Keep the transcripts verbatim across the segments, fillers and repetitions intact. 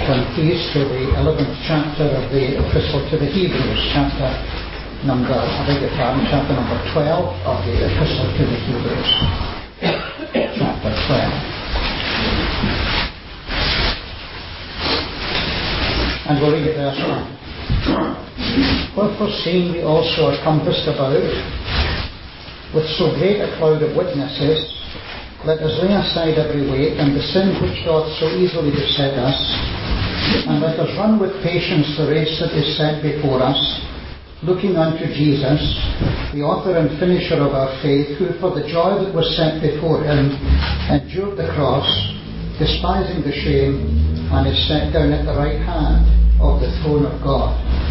turn please to the eleventh chapter of the Epistle to the Hebrews, chapter number, I beg your pardon, chapter number twelve of the Epistle to the Hebrews. Chapter twelve. And we'll read verse one. Wherefore, seeing we also are compassed about with so great a cloud of witnesses, let us lay aside every weight and the sin which doth so easily beset us, and let us run with patience the race that is set before us, looking unto Jesus, the author and finisher of our faith, who for the joy that was set before him endured the cross, despising the shame, and is set down at the right hand of the throne of God.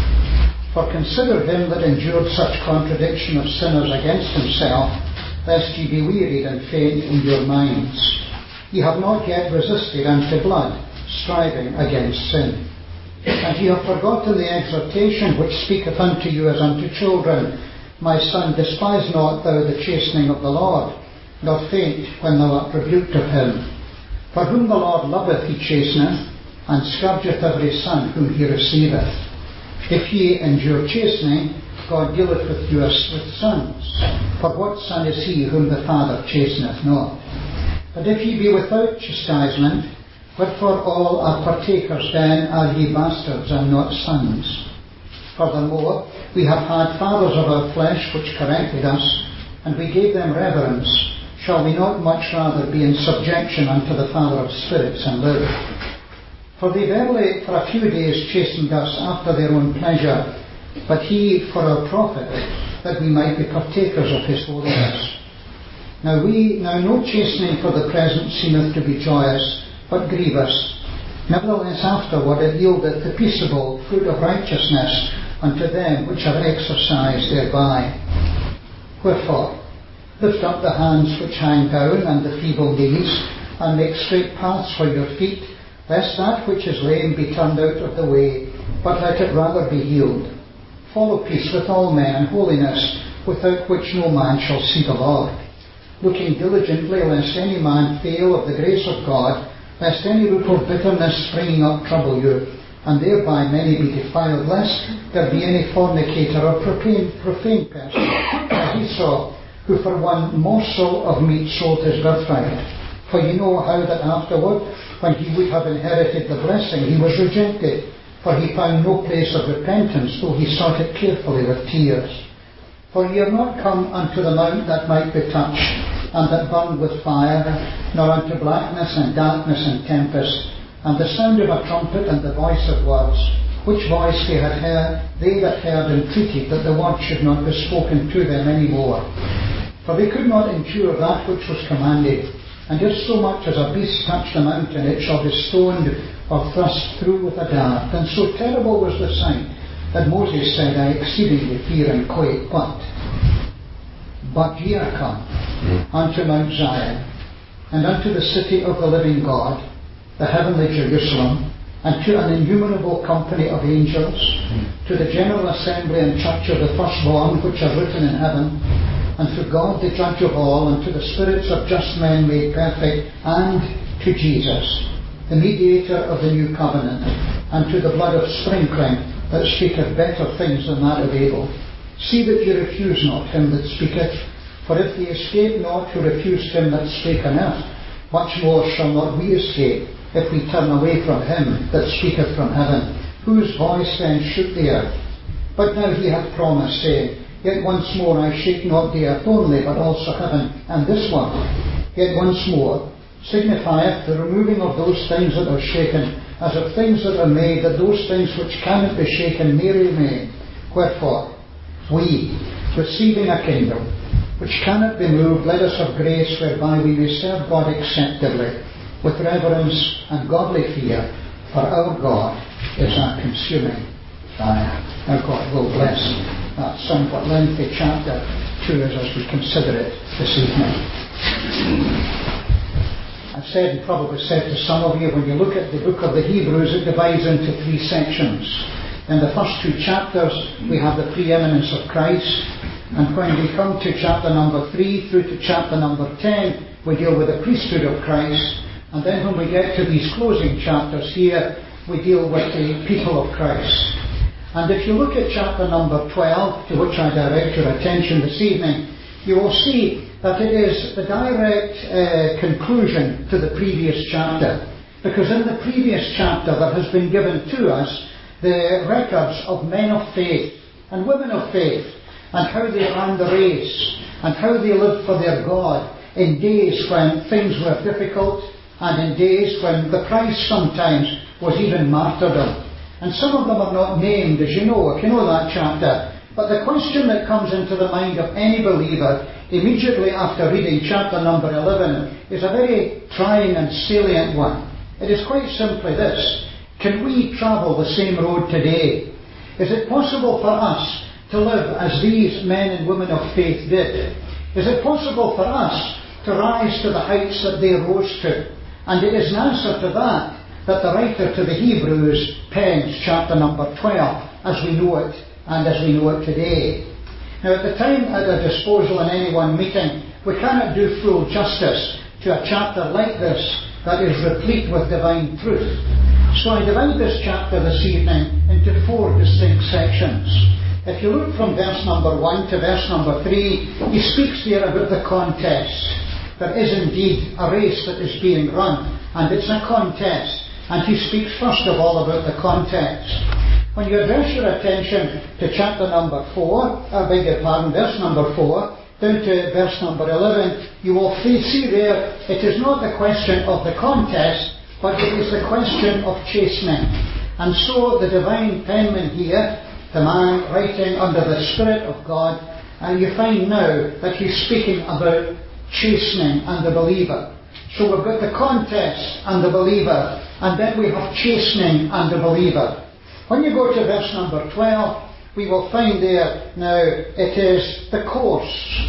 For consider him that endured such contradiction of sinners against himself, lest ye be wearied and faint in your minds. Ye have not yet resisted unto blood, striving against sin. And ye have forgotten the exhortation which speaketh unto you as unto children. My son, despise not thou the chastening of the Lord, nor faint when thou art rebuked of him. For whom the Lord loveth he chasteneth, and scourgeth every son whom he receiveth. If ye endure chastening, God dealeth with you as with sons. For what son is he whom the Father chasteneth not? But if ye be without chastisement, wherefore all are partakers, then are ye bastards and not sons. Furthermore, we have had fathers of our flesh which corrected us, and we gave them reverence. Shall we not much rather be in subjection unto the Father of spirits and live? For they verily for a few days chastened us after their own pleasure, but he for our profit, that we might be partakers of his holiness. Now we now no chastening for the present seemeth to be joyous, but grievous. Nevertheless afterward it yieldeth the peaceable fruit of righteousness unto them which have exercised thereby. Wherefore, lift up the hands which hang down, and the feeble knees, and make straight paths for your feet, lest that which is lame be turned out of the way, but let it rather be healed. Follow peace with all men and holiness, without which no man shall see the Lord. Looking diligently lest any man fail of the grace of God, lest any root of bitterness springing up trouble you, and thereby many be defiled, lest there be any fornicator or profane, profane person, as Esau, who for one morsel of meat sold his birthright. For ye know how that afterward, when he would have inherited the blessing, he was rejected. For he found no place of repentance, though he sought it carefully with tears. For ye are not come unto the mount that might be touched, and that burned with fire, nor unto blackness and darkness and tempest, and the sound of a trumpet and the voice of words, which voice they had heard, they that heard entreated that the word should not be spoken to them any more. For they could not endure that which was commanded. And if so much as a beast touch the mountain, it shall be stoned or thrust through with a dart. And so terrible was the sight, that Moses said, I exceedingly fear and quake. But, but ye are come unto Mount Zion, and unto the city of the living God, the heavenly Jerusalem, and to an innumerable company of angels, to the general assembly and church of the firstborn which are written in heaven, and to God the judge of all, and to the spirits of just men made perfect, and to Jesus, the mediator of the new covenant, and to the blood of sprinkling that speaketh better things than that of Abel. See that ye refuse not him that speaketh, for if ye escape not who refused him that spake on earth, much more shall not we escape, if we turn away from him that speaketh from heaven, whose voice then shook the earth. But now he hath promised, saying, Yet once more I shake not the earth only, but also heaven, and this one, yet once more, signifieth the removing of those things that are shaken, as of things that are made, that those things which cannot be shaken may remain. Wherefore, we, receiving a kingdom which cannot be moved, let us have grace whereby we may serve God acceptably, with reverence and godly fear, for our God is a consuming fire. Now God will bless that somewhat lengthy chapter to us as we consider it this evening. I've said and probably said to some of you, when you look at the book of the Hebrews, it divides into three sections. In the first two chapters we have the preeminence of Christ, and when we come to chapter number three through to chapter number ten, we deal with the priesthood of Christ. And then when we get to these closing chapters here, we deal with the people of Christ. And if you look at chapter number twelve, to which I direct your attention this evening, you will see that it is the direct uh, conclusion to the previous chapter. Because in the previous chapter there has been given to us the records of men of faith and women of faith, and how they ran the race, and how they lived for their God in days when things were difficult, and in days when the price sometimes was even martyrdom. And some of them are not named, as you know, if you know that chapter. But the question that comes into the mind of any believer immediately after reading chapter number eleven is a very trying and salient one. It is quite simply this: can we travel the same road today? Is it possible for us to live as these men and women of faith did? Is it possible for us to rise to the heights that they rose to? And it is in answer to that that the writer to the Hebrews pens chapter number twelve, as we know it, and as we know it today. Now, at the time at our disposal in any one meeting, we cannot do full justice to a chapter like this that is replete with divine truth. So I divide this chapter this evening into four distinct sections. If you look from verse number one to verse number three, he speaks there about the contest. There is indeed a race that is being run, and it's a contest. And he speaks first of all about the context. When you address your attention to chapter number four, I beg your pardon, verse number four, down to verse number eleven, you will see there it is not the question of the contest, but it is the question of chastening. And so the divine penman here, the man writing under the Spirit of God, and you find now that he's speaking about chastening and the believer. So we've got the contest and the believer, and then we have chastening and the believer. When you go to verse number twelve, we will find there now it is the course.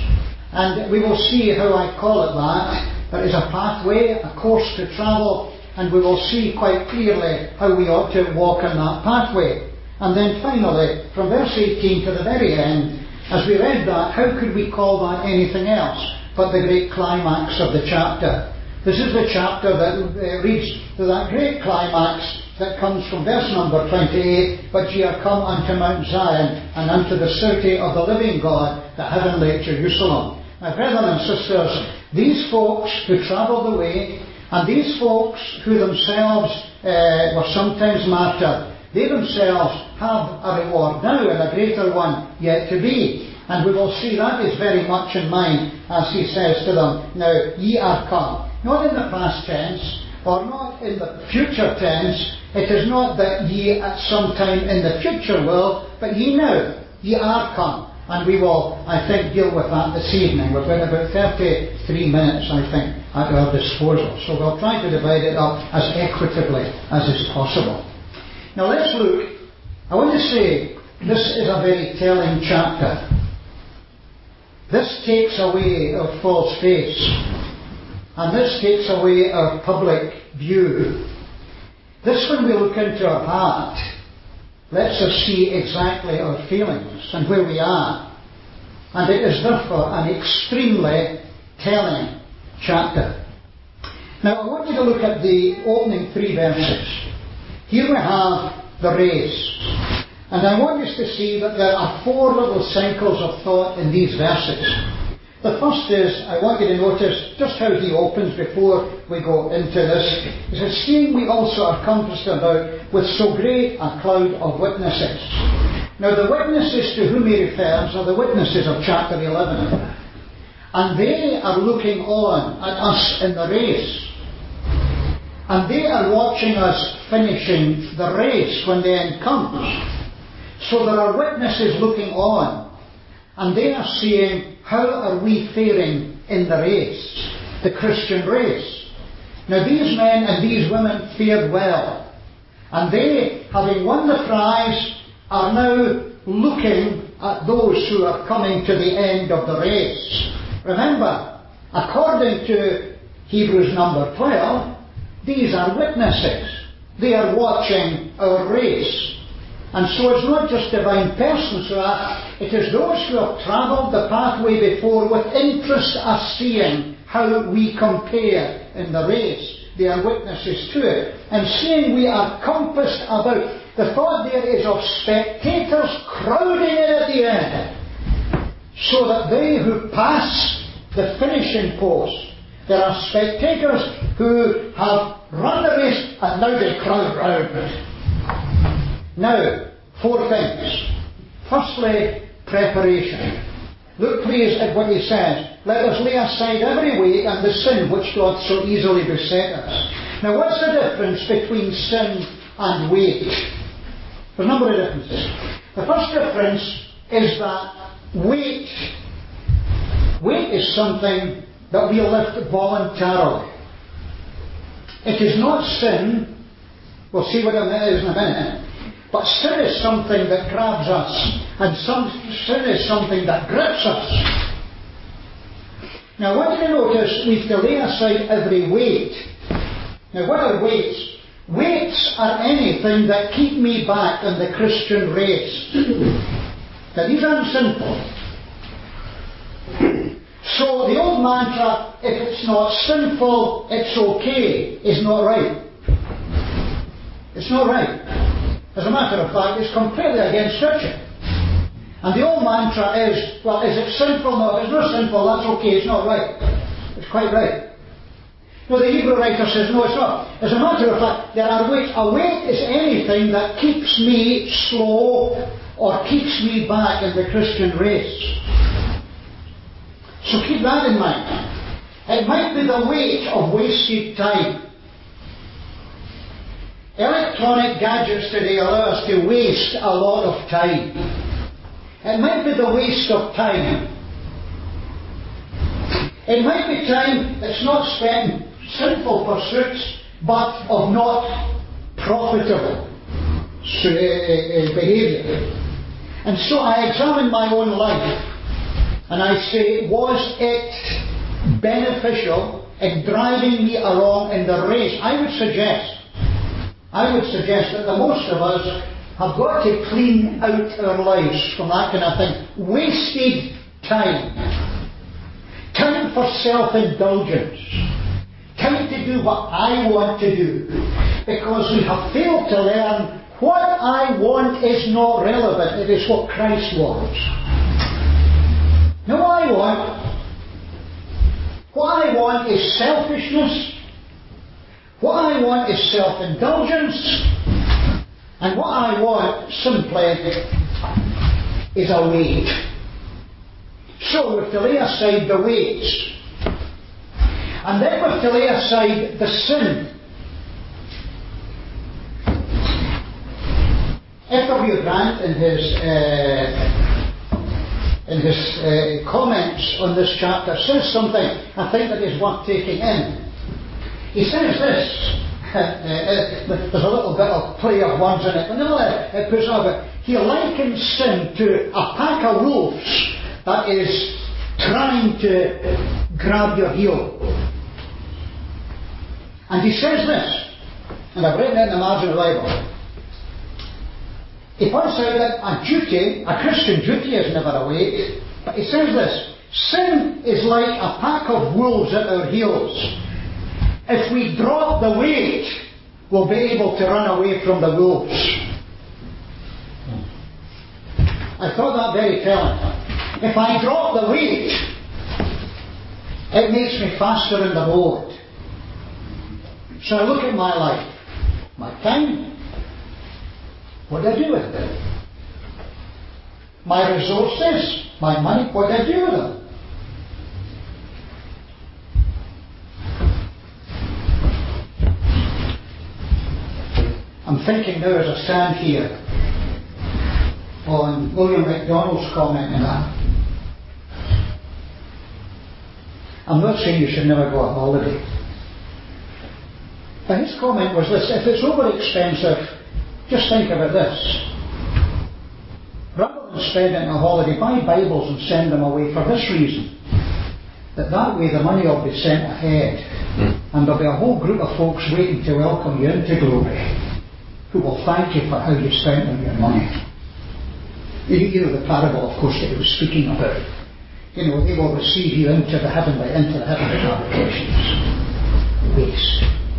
And we will see how I call it that. There is a pathway, a course to travel, and we will see quite clearly how we ought to walk on that pathway. And then finally, from verse eighteen to the very end, as we read that, how could we call that anything else but the great climax of the chapter? This is the chapter that uh, reads to that great climax that comes from verse number twenty-eight, but ye are come unto Mount Zion, and unto the city of the living God, the heavenly Jerusalem. My brethren and sisters, these folks who travelled the way, and these folks who themselves uh, were sometimes martyred, they themselves have a reward now, and a greater one yet to be. And we will see that is very much in mind as he says to them, now ye are come. Not in the past tense, or not in the future tense. It is not that ye at some time in the future will, but ye now, ye are come. And we will, I think, deal with that this evening. We've got about thirty-three minutes, I think, at our disposal. So we'll try to divide it up as equitably as is possible. Now let's look. I want to say, this is a very telling chapter. This takes away our false face. And this takes away our public view. This, when we look into our heart, lets us see exactly our feelings and where we are. And it is therefore an extremely telling chapter. Now I want you to look at the opening three verses. Here we have the race. And I want us to see that there are four little cycles of thought in these verses. The first is, I want you to notice just how he opens before we go into this. He says, seeing we also are compassed about with so great a cloud of witnesses. Now the witnesses to whom he refers are the witnesses of chapter eleven. And they are looking on at us in the race. And they are watching us finishing the race when the end comes. So there are witnesses looking on. And they are seeing, how are we faring in the race, the Christian race? Now these men and these women fared well. And they, having won the prize, are now looking at those who are coming to the end of the race. Remember, according to Hebrews number twelve, these are witnesses. They are watching our race. And so it's not just divine persons who are, it is those who have travelled the pathway before with interest are seeing how we compare in the race. they are witnesses to it. And seeing we are compassed about, the thought there is of spectators crowding in at the end, so that they who pass the finishing post, there are spectators who have run the race and now they crowd round. Now, four things. Firstly, preparation. Look please at what he says. Let us lay aside every weight and the sin which doth so easily beset us. Now what's the difference between sin and weight? There's a number of differences. The first difference is that weight, weight is something that we lift voluntarily. It is not sin. We'll see what it is in a minute. But sin is something that grabs us, and some, sin is something that grips us. Now I want you to notice we have to lay aside every weight. Now what are weights? Weights are anything that keep me back in the Christian race. Now these aren't sinful. So the old mantra, if it's not sinful, it's okay, is not right. It's not right. As a matter of fact, it's completely against Scripture. And the old mantra is, well, is it sinful? No, if it's not sinful, that's okay, it's not right. It's quite right. No, the Hebrew writer says, no, it's not. As a matter of fact, there are weights. A weight is anything that keeps me slow or keeps me back in the Christian race. So keep that in mind. It might be the weight of wasted time. Electronic gadgets today allow us to waste a lot of time. It might be the waste of time. It might be time that's not spent in sinful pursuits, but of not profitable behaviour. And so I examine my own life, and I say, was it beneficial in driving me along in the race? I would suggest I would suggest that the most of us have got to clean out our lives from that kind of thing. Wasted time. Time for self-indulgence. Time to do what I want to do. Because we have failed to learn what I want is not relevant. It is what Christ wants. Now what I want, what I want is selfishness. What I want is self-indulgence, and what I want simply is a weight. So we have to lay aside the weights, and then we have to lay aside the sin. F W Grant, in his uh, in his uh, comments on this chapter, says something I think that is worth taking in. He says this, uh, uh, there's a little bit of play of words in it, but no, it puts up it. He likens sin to a pack of wolves that is trying to grab your heel. And he says this, and I've written it in the margin of the Bible. He points out that a duty, a Christian duty, is never a weight, but he says this: sin is like a pack of wolves at our heels. If we drop the weight, we'll be able to run away from the wolves. I thought that very telling. If I drop the weight, it makes me faster in the road. So I look at my life. My time. What do I do with it? My resources, my money, what do I do with them? I'm thinking now as I stand here on William MacDonald's comment on that. I'm not saying you should never go on holiday. But his comment was this: if it's over expensive, just think about this. Rather than spending a holiday, buy Bibles and send them away for this reason. That that way the money will be sent ahead, and there'll be a whole group of folks waiting to welcome you into glory, who will thank you for how you spent on your money. You, you know the parable, of course, that he was speaking about. You know, they will receive you into the heavenly, into the heavenly habitations. Waste.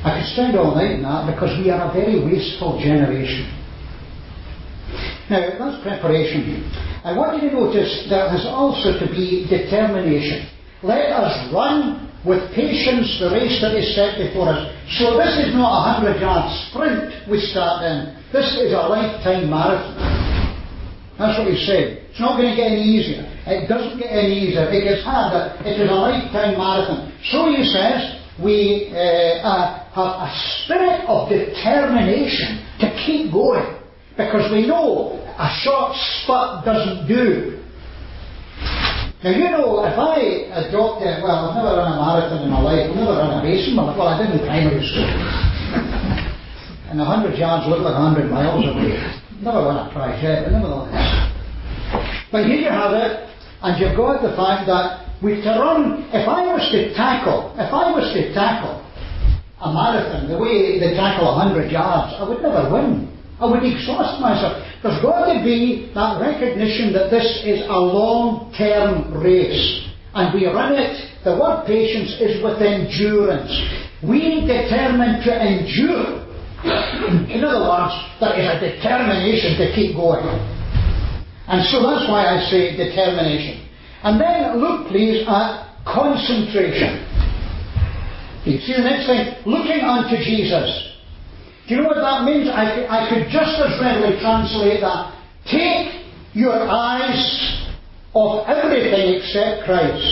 I could spend all night on that because we are a very wasteful generation. Now, that's preparation. I want you to notice there has also to be determination. Let us run with patience the race that is set before us. So this is not a hundred-yard sprint we start in. This is a lifetime marathon. That's what he's saying. It's not going to get any easier. It doesn't get any easier. It gets harder. It is a lifetime marathon. So he says, we uh, uh, have a spirit of determination to keep going. Because we know a short spurt doesn't do. Now, you know, if I adopted, well, I've never run a marathon in my life, I've never run a race in my life. Well, I did in primary school. And a hundred yards looked like a hundred miles away. Never won a prize yet, but nevertheless. But here you have it, and you've got the fact that we to run, if I was to tackle, if I was to tackle a marathon the way they tackle a hundred yards, I would never win. I would exhaust myself. There's got to be that recognition that this is a long-term race. And we run it, the word patience is with endurance. We determine to endure. In other words, there is a determination to keep going. And so that's why I say determination. And then look please at concentration. You see the next thing? Looking unto Jesus. Do you know what that means? I could, I could just as readily translate that. Take your eyes off everything except Christ.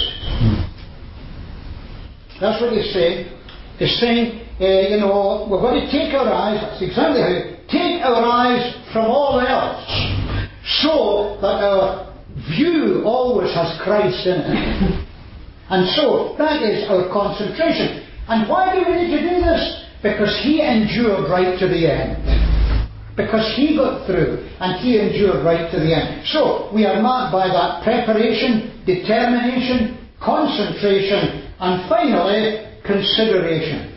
That's what he's saying. He's saying, uh, you know, we're going to take our eyes, that's exactly how, take our eyes from all else, so that our view always has Christ in it. And so, that is our concentration. And why do we need to do this? Because he endured right to the end. Because he got through and he endured right to the end. So we are marked by that preparation, determination, concentration, and finally consideration.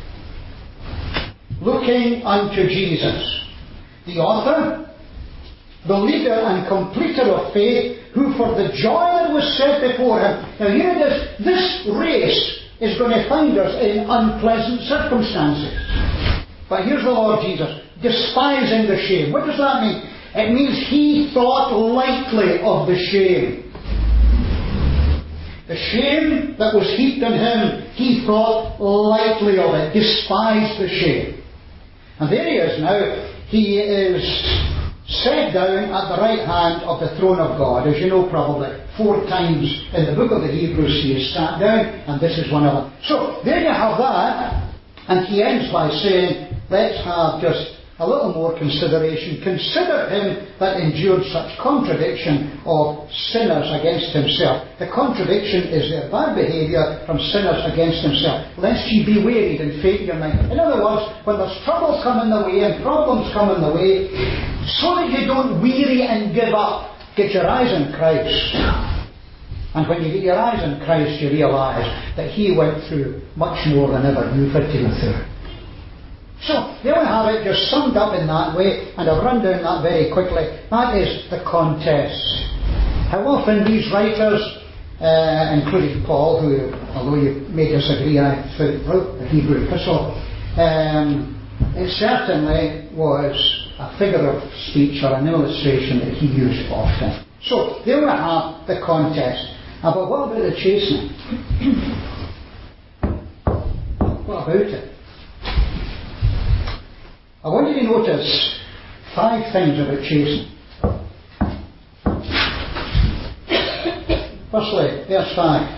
Looking unto Jesus, the author, the leader and completer of faith, who for the joy that was set before him. Now here it is, this race is going to find us in unpleasant circumstances. But here's the Lord Jesus, despising the shame. What does that mean? It means he thought lightly of the shame. The shame that was heaped on him, he thought lightly of it, despised the shame. And there he is now. He is set down at the right hand of the throne of God, as you know probably. Four times in the book of the Hebrews he is sat down, and this is one of them. So, there you have that, and he ends by saying, let's have just a little more consideration. Consider him that endured such contradiction of sinners against himself. The contradiction is their bad behaviour from sinners against himself. Lest ye be wearied and faint your mind. In other words, when there's trouble coming the way and problems coming the way, so that you don't weary and give up, get your eyes on Christ. And when you get your eyes on Christ, you realise that he went through much more than ever you've had to go through. So, there we have it, just summed up in that way, and I'll run down that very quickly. That is the contest. How often these writers, uh, including Paul, who, although you may disagree, I wrote the Hebrew epistle, um, it certainly was a figure of speech or an illustration that he used often. So, there we have the contest. Now, but what about the chastening? What about it? I want you to notice five things about chastening. Firstly, verse five.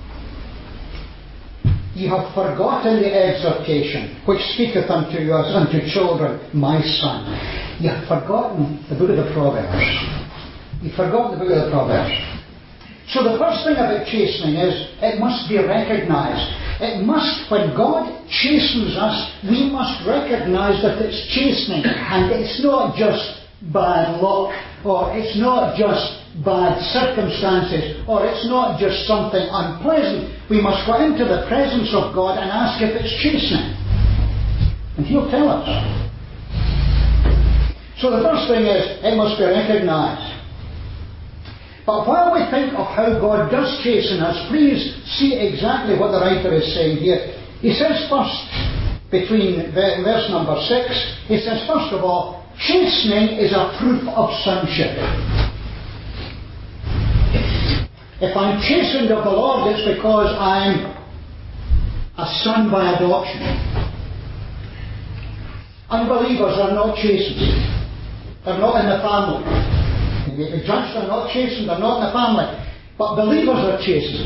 Ye have forgotten the exhortation which speaketh unto us, unto children, my son. Ye have forgotten the book of the Proverbs. You've forgotten the book of the Proverbs. So the first thing about chastening is, it must be recognised. It must, when God chastens us, we must recognise that it's chastening. And it's not just bad luck, or it's not just bad circumstances, or it's not just something unpleasant. We must go into the presence of God and ask if it's chastening. And He'll tell us. So the first thing is, it must be recognised. But while we think of how God does chasten us, please see exactly what the writer is saying here. He says first, between verse number six. He says, first of all, chastening is a proof of sonship. If I'm chastened of the Lord, it's because I'm a son by adoption. Unbelievers are not chastened. They're not in the family. The judged are not chastened, they're not in the family. But believers are chastened.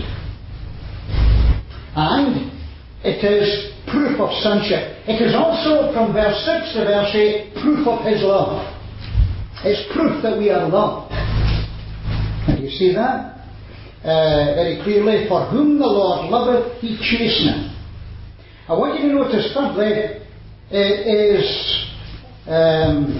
And it is proof of sonship. It is also, from verse six to verse eight, proof of His love. It's proof that we are loved. And you see that? Uh, very clearly, for whom the Lord loveth, He chasteneth. I want you to notice, thirdly, it is, um,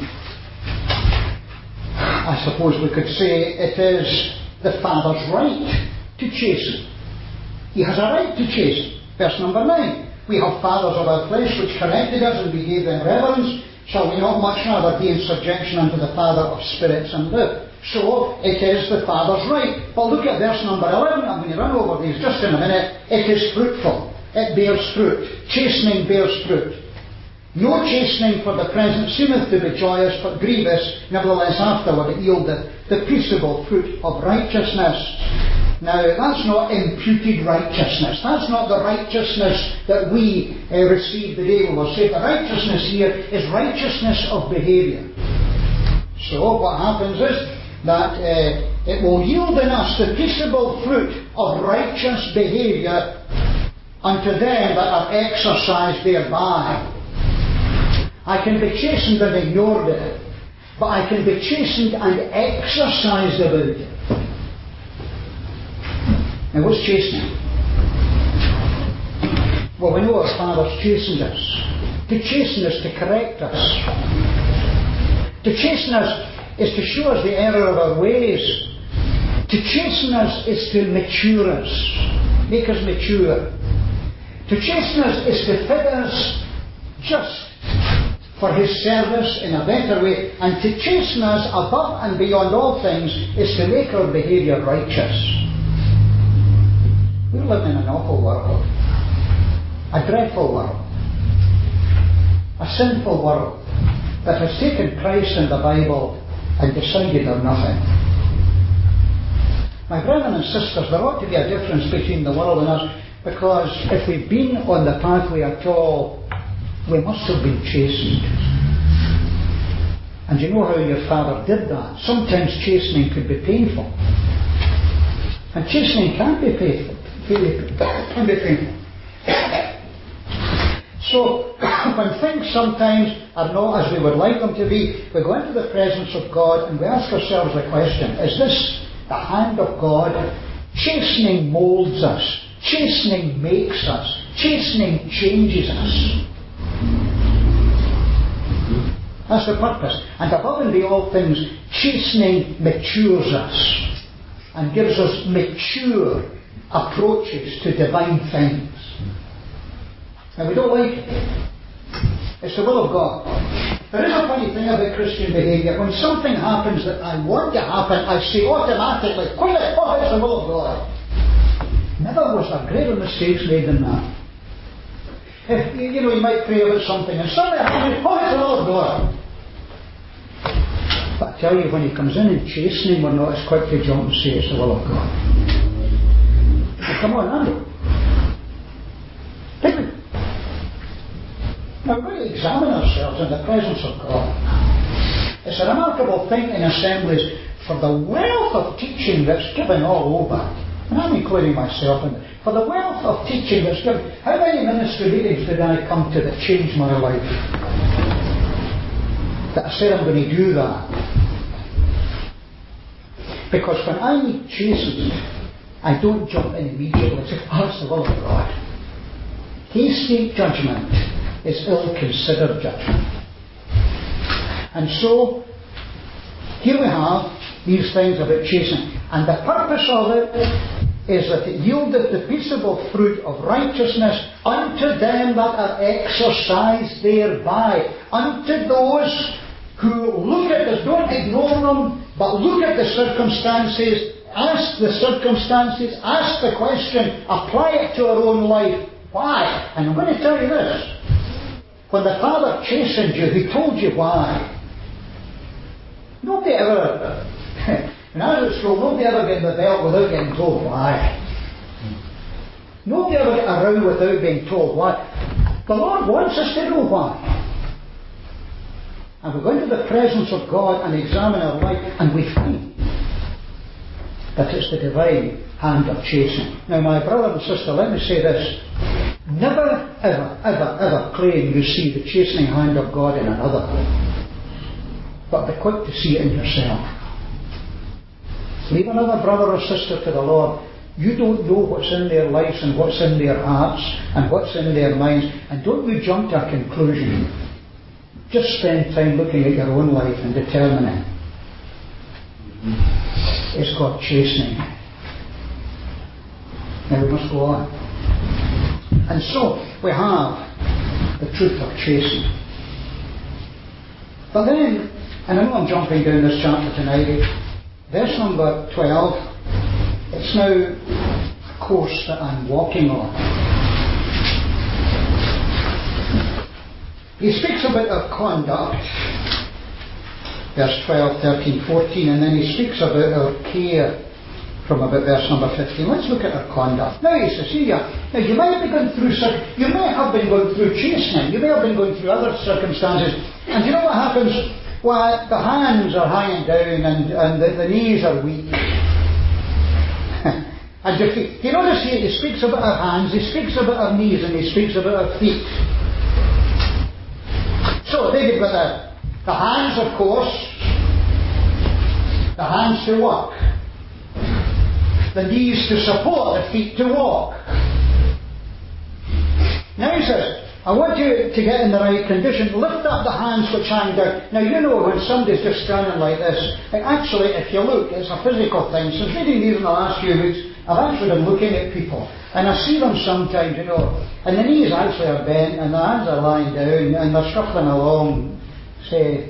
I suppose we could say, it is the Father's right to chasten. He has a right to chasten. Verse number nine. We have fathers of our flesh which corrected us, and we gave them reverence. Shall we not much rather be in subjection unto the Father of spirits and live? So, it is the Father's right. But look at verse number eleven. I'm going to run over these just in a minute. It is fruitful. It bears fruit. Chastening bears fruit. No chastening for the present seemeth to be joyous, but grievous. Nevertheless, afterward it yieldeth the peaceable fruit of righteousness. Now, that's not imputed righteousness. That's not the righteousness that we uh, received the day we were saved. The righteousness here is righteousness of behaviour. So, what happens is that uh, it will yield in us the peaceable fruit of righteous behaviour unto them that are exercised thereby. I can be chastened and ignored it, but I can be chastened and exercised about it. Now, what's chastening? Well, we know our fathers chastened us. To chasten is to correct us. To chasten us is to show us the error of our ways. To chasten us is to mature us, make us mature. To chasten us is to fit us just for His service in a better way. And to chasten us above and beyond all things is to make our behaviour righteous. We're living in an awful world. A dreadful world. A sinful world that has taken Christ and the Bible and decided on nothing. My brethren and sisters, there ought to be a difference between the world and us, because if we've been on the pathway at all, we must have been chastened. And you know how your father did that. Sometimes chastening could be painful. And chastening can be painful. Can be painful. So, when things sometimes are not as we would like them to be, we go into the presence of God and we ask ourselves the question, is this the hand of God? Chastening moulds us. Chastening makes us. Chastening changes us. That's the purpose. And above and beyond all things, chastening matures us and gives us mature approaches to divine things. And we don't like it. It's the will of God. There is a funny thing about Christian behaviour. When something happens that I want to happen, I say automatically, quit it, oh, it's the will of God. Never was there greater mistakes made than that. If, you know, you might pray about something and suddenly happens, oh, it's the will of God. But I tell you, when He comes in and chastening, we're not as quick to jump and say it's the will of God. Now, come on, Andy. Take me. Now, we've got to examine ourselves in the presence of God. It's a remarkable thing in assemblies for the wealth of teaching that's given all over. And I'm including myself in it. For the wealth of teaching that's given. How many ministry meetings did I come to that changed my life? That I said I'm going to do that. Because when I'm chastened, I don't jump in immediately and say, oh, it's the will of God. Hasty judgment is ill-considered judgment. And so, here we have these things about chastening. And the purpose of it is that it yieldeth the peaceable fruit of righteousness unto them that are exercised thereby. Unto those who look at this, don't ignore them, but look at the circumstances, ask the circumstances, ask the question, apply it to our own life. Why? And I'm going to tell you this. When the Father chastened you, He told you why. Nobody ever, when I was at school, nobody ever got in the belt without getting told why. Nobody ever got around without being told why. The Lord wants us to know why. And we go into the presence of God and examine our life, and we find that it's the divine hand of chastening. Now, my brother and sister, let me say this. Never, ever, ever, ever claim you see the chastening hand of God in another. But be quick to see it in yourself. Leave another brother or sister to the Lord. You don't know what's in their lives and what's in their hearts and what's in their minds. And don't you jump to a conclusion. Just spend time looking at your own life and determining, is God chastening? Now we must go on. And so we have the truth of chastening. But then, and I know I'm jumping down this chapter tonight, verse number twelve, it's now a course that I'm walking on. He speaks about our conduct, verse twelve, thirteen, fourteen, and then he speaks about our care from about verse number fifteen. Let's look at our conduct. Now he says, here, now you might be going through, you may have been going through chastening, you may have been going through other circumstances, and you know what happens? Well, the hands are hanging down and, and the, the knees are weak. And your feet. You notice here, he speaks about our hands, he speaks about our knees, and he speaks about our feet. So, they've got the, the hands, of course, the hands to work, the knees to support, the feet to walk. Now he says, I want you to get in the right condition. Lift up the hands which hang down. Now you know when somebody's just standing like this, actually if you look, it's a physical thing. Since reading these in the last few weeks, I've actually been looking at people, and I see them sometimes, you know, and the knees actually are bent, and the hands are lying down, and they're shuffling along, say,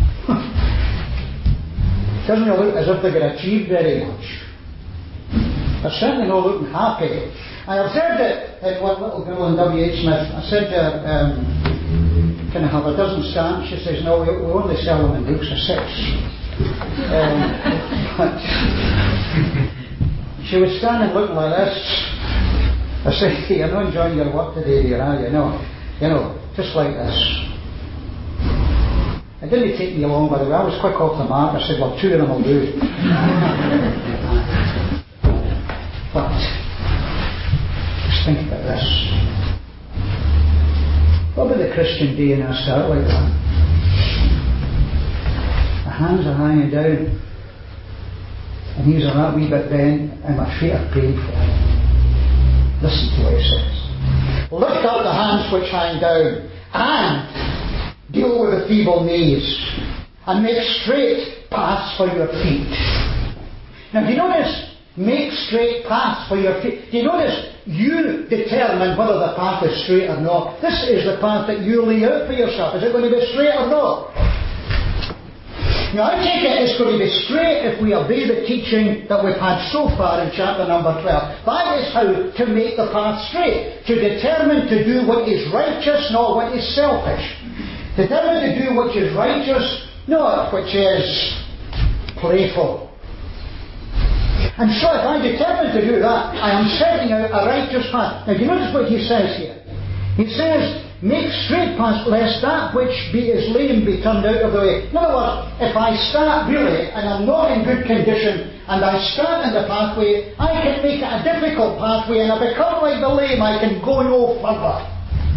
doesn't look as if they could achieve very much. They're certainly not looking happy. And I've said that at one little girl in W H Smith, I said to her, um, can I have a dozen stamps? She says, no, we, we only sell them in groups of six. um, but she was standing looking like this. I said, hey, you're not enjoying your work today, dear, are you? No, you know, just like this. It didn't take me long, by the way. I was quick off the mark. I said, well, two of them will do. But just think about this. What about the Christian day in our start like that? The hands are hanging down, and knees are that wee bit bent, and my feet are painful. Listen to what he says. Lift up the hands which hang down, and deal with the feeble knees, and make straight paths for your feet. Now, do you notice? Make straight paths for your feet. Do you notice? You determine whether the path is straight or not. This is the path that you lay out for yourself. Is it going to be straight or not? Now, I take it it's going to be straight if we obey the teaching that we've had so far in chapter number twelve. That is how to make the path straight. To determine to do what is righteous, not what is selfish. Determine to do what is righteous, not which is playful. And so if I determine to do that, I am setting out a righteous path. Now, do you notice what he says here? He says, make straight paths, lest that which be is lame be turned out of the way. In other words, if I start really, and I'm not in good condition, and I start in the pathway, I can make it a difficult pathway, and I become like the lame, I can go no further.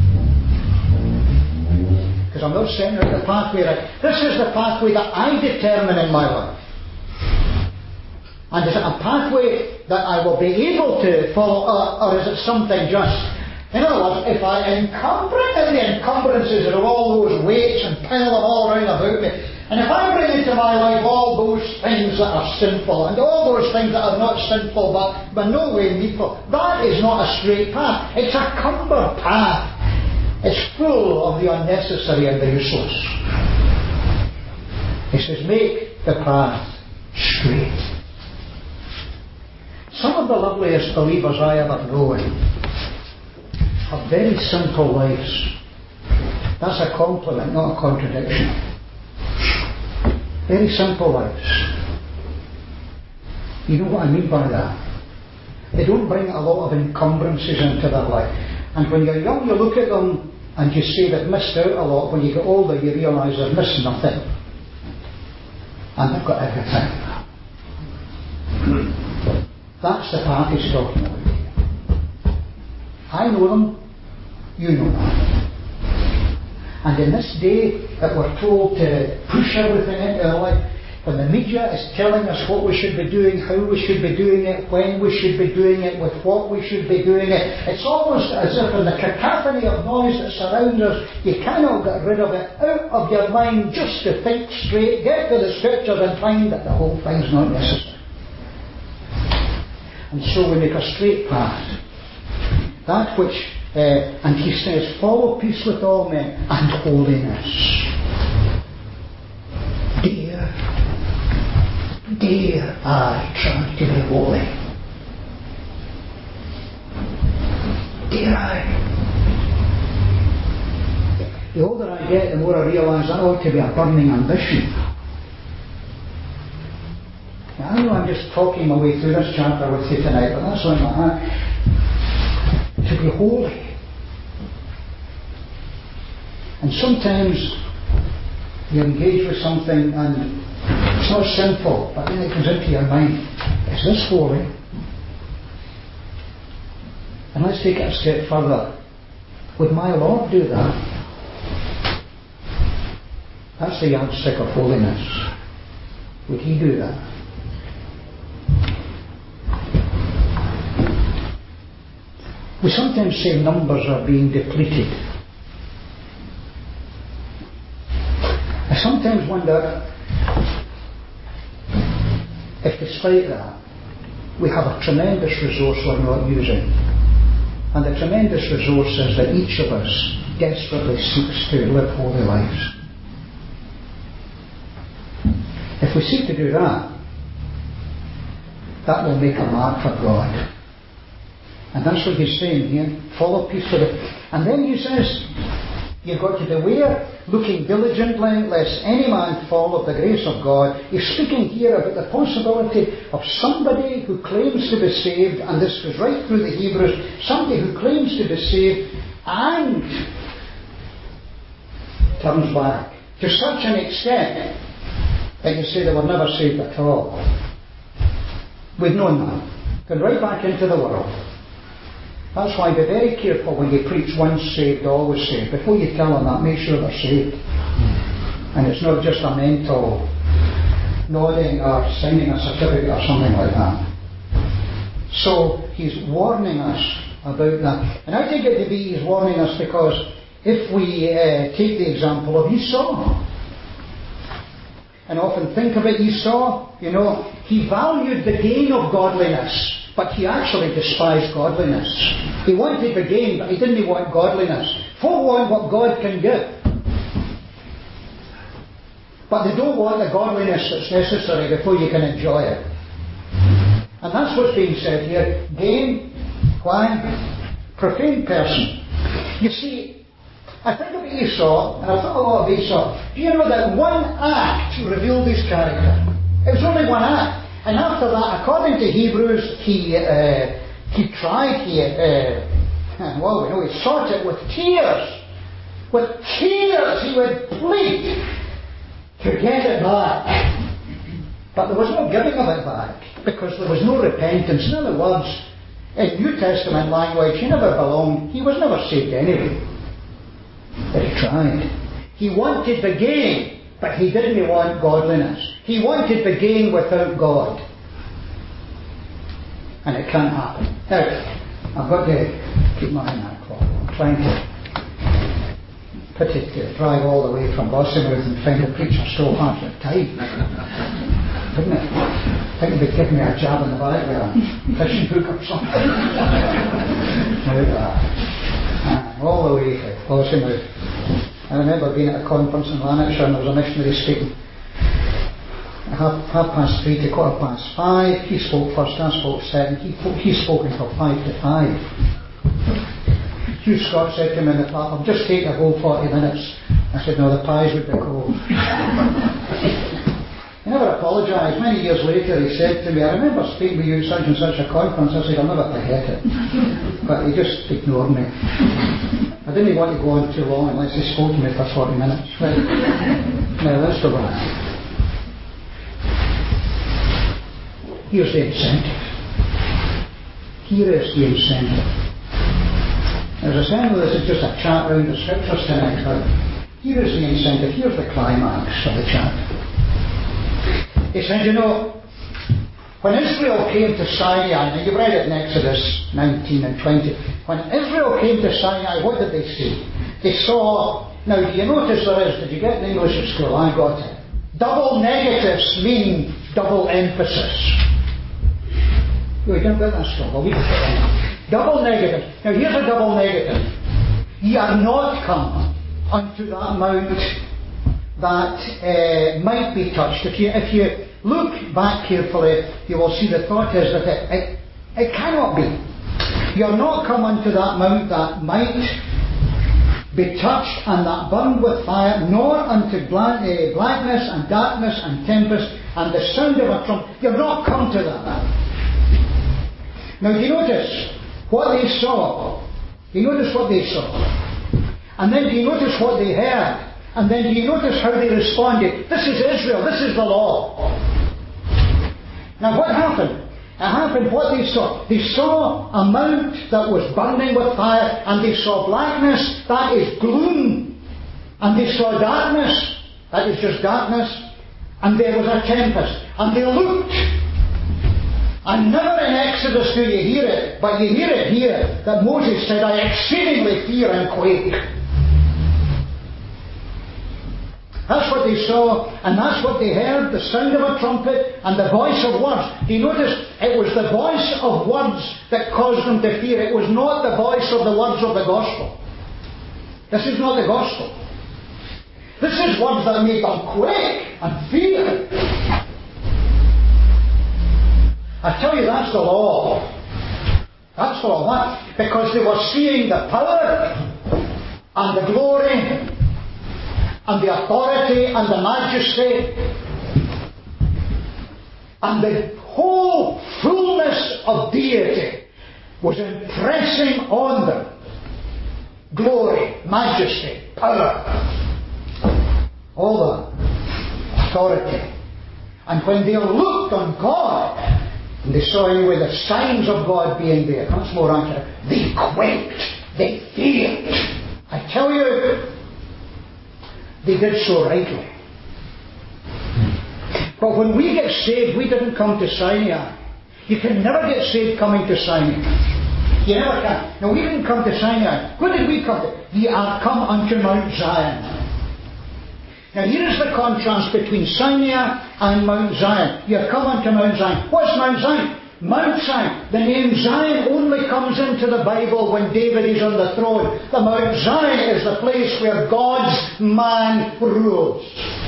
Because I'm not setting out the pathway right. This is the pathway that I determine in my life. And is it a pathway that I will be able to follow, or, or is it something just? In other words, if I encumber it, and the encumbrances are all those weights and pile them all around about me, and if I bring into my life all those things that are sinful, and all those things that are not sinful but, but no way needful, that is not a straight path. It's a cumbered path. It's full of the unnecessary and the useless. He says, make the path straight. Some of the loveliest believers I ever know have very simple lives. That's a compliment, not a contradiction. Very simple lives. You know what I mean by that? They don't bring a lot of encumbrances into their life. And when you're young, you look at them and you say they've missed out a lot. When you get older, you realise they've missed nothing. And they've got everything. That's the part he's talking about. I know them, you know them. And in this day that we're told to push everything into our life, when the media is telling us what we should be doing, how we should be doing it, when we should be doing it, with what we should be doing it, it's almost as if in the cacophony of noise that surrounds us, you cannot get rid of it out of your mind just to think straight, get to the scriptures and find that the whole thing's not necessary. And so we make a straight path. That which, uh, and he says, follow peace with all men and holiness. Dear, dear, I try to be holy. Dear I. The older I get, the more I realise that ought to be a burning ambition. Now, I know I'm just talking my way through this chapter with you tonight, but that's on my heart. To be holy. And sometimes you engage with something and it's not sinful, but then it comes into your mind, is this holy? And let's take it a step further. Would my Lord do that? That's the yardstick of holiness. Would he do that? We sometimes say numbers are being depleted. I sometimes wonder if despite that we have a tremendous resource we're not using. And the tremendous resource is that each of us desperately seeks to live holy lives. If we seek to do that, that will make a mark for God. And that's what he's saying here. Follow peace with it. And then he says, you've got to beware, looking diligently, lest any man fall of the grace of God. He's speaking here about the possibility of somebody who claims to be saved, and this goes right through the Hebrews, somebody who claims to be saved and turns back to such an extent that you say they were never saved at all. We've known that. Gone right back into the world. That's why be very careful when you preach once saved, always saved. Before you tell them that, make sure they're saved. And it's not just a mental nodding or signing a certificate or something like that. So he's warning us about that. And I take it to be he's warning us because if we uh, take the example of Esau, and often think of it, Esau, you know, he valued the gain of godliness, but he actually despised godliness. He wanted the gain, but he didn't want godliness. Folk want what God can give, but they don't want the godliness that's necessary before you can enjoy it. And that's what's being said here. Gain. Why? Profane person. You see, I think of Esau, and I've thought a lot of Esau. Do you know that one act revealed his character? It was only one act. And after that, according to Hebrews, he uh, he tried, he, uh, well, we know he sought it with tears. With tears he would plead to get it back. But there was no giving of it back, because there was no repentance. In other words, in New Testament language, he never belonged, he was never saved anyway. But he tried. He wanted the gain, but he didn't want godliness. He wanted the gain without God. And it can't happen. Now, I've got to keep my eye on that clock. I'm trying to pity to drive all the way from Lossiemouth and find a preacher still half the time. Wouldn't it? I think they'd give me a jab in the back with a fishing hook or something. Like that. All the way to Lossiemouth. I remember being at a conference in Lanarkshire and there was a missionary speaking. Half, half past three to quarter past five. He spoke first, I spoke second. He, he spoke until five to five. Hugh Scott said to me in the platform, just take a whole forty minutes. I said, no, the pies would be cold. He never apologised. Many years later he said to me, I remember speaking with you at such and such a conference. I said, I'll never forget it. But he just ignored me. I didn't want to go on too long unless he spoke to me for forty minutes. Right. Now let's go back. Here's the incentive. Here is the incentive. As I said, this is just a chat round the scriptures tonight, but here is the incentive. Here's the climax of the chat. He said, you know, when Israel came to Sinai, and you've read it in Exodus nineteen and twenty, when Israel came to Sinai, what did they see? They saw, now do you notice there is, did you get in English at school? I got it. Double negatives mean double emphasis. We didn't get that school, but we got it. Double negative. Now here's a double negative. Ye are not come unto that mount that uh, might be touched. If you if you look back carefully, you will see the thought is that it, it, it cannot be. You are not come unto that mount that might be touched and that burned with fire, nor unto black, uh, blackness and darkness and tempest and the sound of a trumpet. You have not come to that. Now do you notice what they saw? Do you notice what they saw? And then do you notice what they heard? And then do you notice how they responded? This is Israel, this is the law. Now what happened? It happened what they saw. They saw a mount that was burning with fire, and they saw blackness, that is gloom. And they saw darkness, that is just darkness. And there was a tempest. And they looked. And never in Exodus do you hear it, but you hear it here, that Moses said, I exceedingly fear and quake. That's what they saw, and that's what they heard, the sound of a trumpet and the voice of words. Do you notice? It was the voice of words that caused them to fear. It was not the voice of the words of the gospel. This is not the gospel. This is words that made them quake and fear. I tell you, that's the law. That's the law. Why? Because they were seeing the power and the glory and the authority and the majesty and the whole fullness of deity was impressing on them. Glory, majesty, power, all that authority. And when they looked on God, and they saw anyway the signs of God being there, that's more accurate, they quaked, they feared. I tell you, they did so rightly. But when we get saved, we didn't come to Sinai. You can never get saved coming to Sinai. You never can. No, we didn't come to Sinai. Where did we come to? Ye are come unto Mount Zion. Now here is the contrast between Sinai and Mount Zion. You have come unto Mount Zion. What's Mount Zion? Mount Zion. The name Zion only comes into the Bible when David is on the throne. The Mount Zion is the place where God's man rules.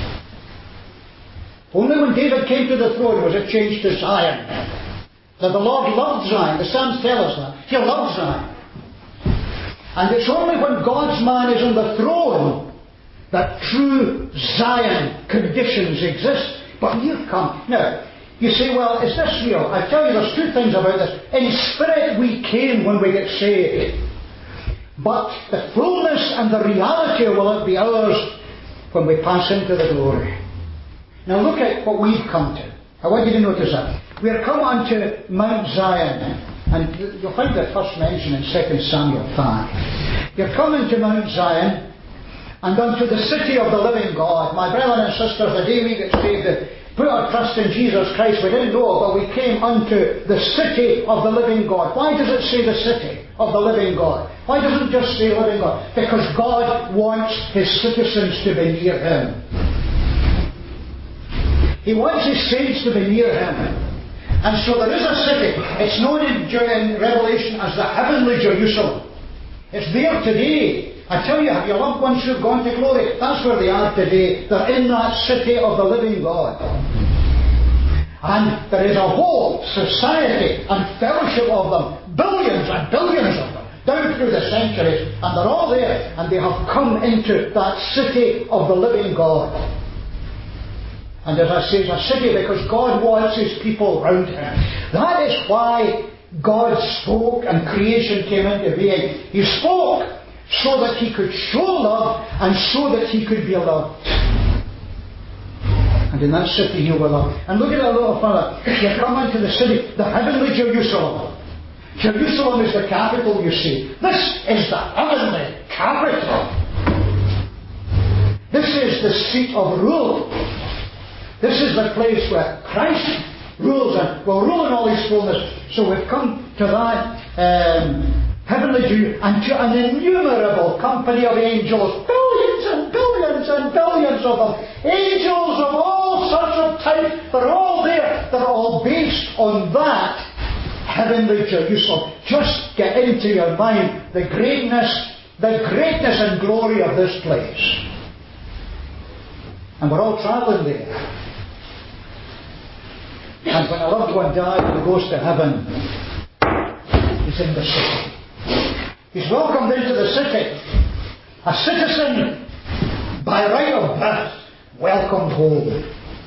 Only when David came to the throne was it changed to Zion. That the Lord loved Zion. The Psalms tell us that. He loves Zion. And it's only when God's man is on the throne that true Zion conditions exist. But you've come. Now, you say, well, is this real? I tell you, there's two things about this. In spirit we came when we get saved. But the fullness and the reality will be ours when we pass into the glory. Now look at what we've come to. I want you to notice that. We are come unto Mount Zion. And you'll find the first mention in Second Samuel five. You're coming to Mount Zion and unto the city of the living God. My brethren and sisters, the day we get saved, put our trust in Jesus Christ, we didn't know it, but we came unto the city of the living God. Why does it say the city of the living God? Why doesn't it just say living God? Because God wants His citizens to be near Him. He wants His saints to be near Him. And so there is a city. It's known in, in Revelation as the heavenly Jerusalem. It's there today. I tell you, have your loved ones who've gone to glory? That's where they are today. They're in that city of the living God. And there is a whole society and fellowship of them. Billions and billions of them. down through the centuries, and they're all there, and they have come into that city of the living God. And as I say, it's a city because God wants His people round Him. That is why God spoke and creation came into being. He spoke so that He could show love and so that He could be loved. And in that city you will love. And look at it a little further. You come into the city, the heavenly Jerusalem. Jerusalem is the capital, you see. This is the heavenly capital. This is the seat of rule. This is the place where Christ rules and will rule in all His fullness. So we've come to that um, heavenly Jew and to an innumerable company of angels, billions and billions and billions of them, angels of all sorts of types. They're all there. They're all based on that heavenly Jerusalem. Just get into your mind the greatness, the greatness and glory of this place. And we're all travelling there. And when a loved one dies and goes to heaven, he's in the city. He's welcomed into the city. A citizen by right of birth, welcomed home.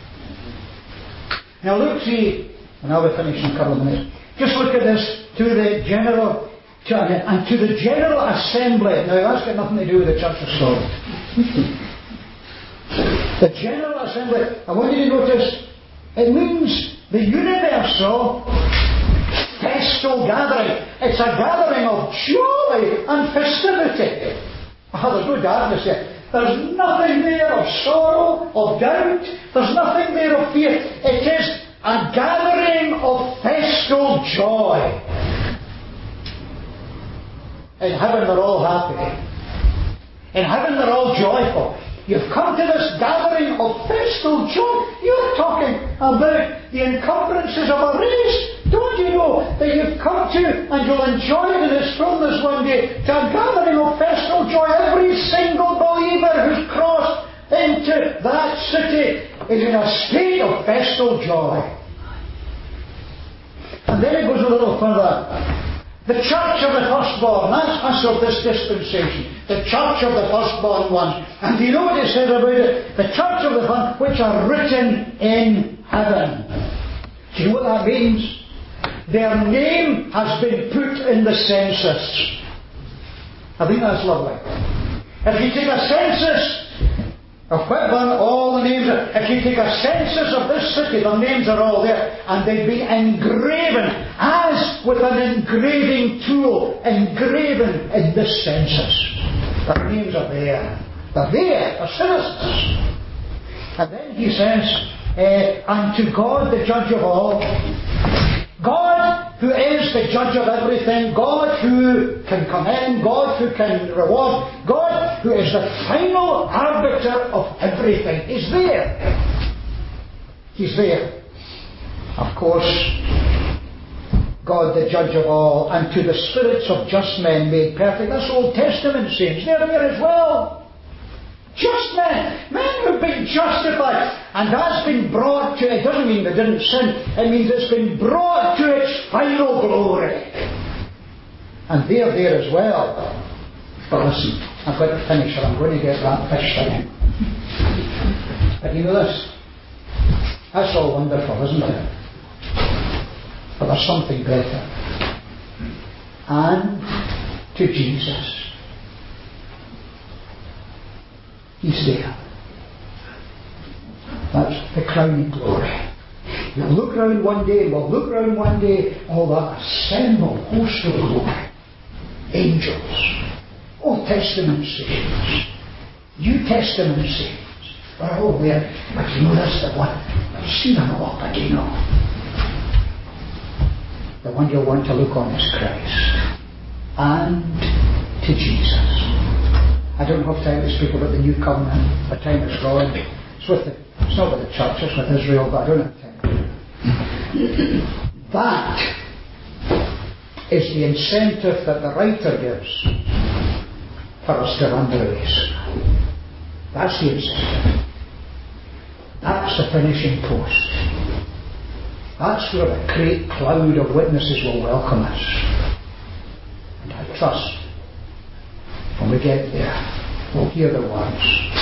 Now look, see, and I'll be finished in a couple of minutes. Just look at this, to the general, to, and to the General Assembly. Now that's got nothing to do with the Church of Scotland. The General Assembly, I want you to notice, it means the universal festal gathering. It's a gathering of joy and festivity. Oh, there's no darkness here. There's nothing there of sorrow, of doubt. There's nothing there of fear. It is a gathering of festal joy. In heaven they're all happy. In heaven they're all joyful. You've come to this gathering of festal joy. You're talking about the encumbrances of a race. Don't you know that you've come to, and you'll enjoy it in its fullness one day, to a gathering of festal joy? Every single believer who's crossed into that city is in a state of festal joy. And then it goes a little further. The church of the firstborn, that's us of this dispensation. The church of the firstborn ones. And do you know what it says about it? The church of the firstborn, which are written in heaven. Do you know what that means? Their name has been put in the census. I think that's lovely. If you take a census of Whitburn, all the names are, if you take a census of this city, the names are all there, and they'd be engraven, as with an engraving tool, engraven in this census. Their names are there. They're there, they're citizens. And then he says, uh, and to God the judge of all, God who is the judge of everything, God who can commend, God who can reward, God who is the final arbiter of everything, is there. He's there. Of course, God the judge of all, and to the spirits of just men made perfect. That's Old Testament saints. They're there as well. Just men. Men who've been justified. And that's been brought to, it doesn't mean they didn't sin. It means it's been brought to its final glory. And they're there as well. But listen, I've got to finish or I'm going to get that fish thing. But you know this? That's all wonderful, isn't it? But there's something better. And to Jesus. He's there. That's the crowning glory. You'll look round one day, we'll look round one day, all that assembled host of glory. Angels. Old Testament saints. New Testament saints. They're all there. But you know that's the one. I've seen them all, but you know. The one you'll want to look on is Christ. And to Jesus. I don't have time to speak about the new covenant. The time is gone. It's with the, it's not with the church, it's with Israel, but I don't have time. That is the incentive that the writer gives for us to run the race. That's the incentive. That's the finishing post. That's where the great cloud of witnesses will welcome us. And I trust when we get there. We'll hear the words.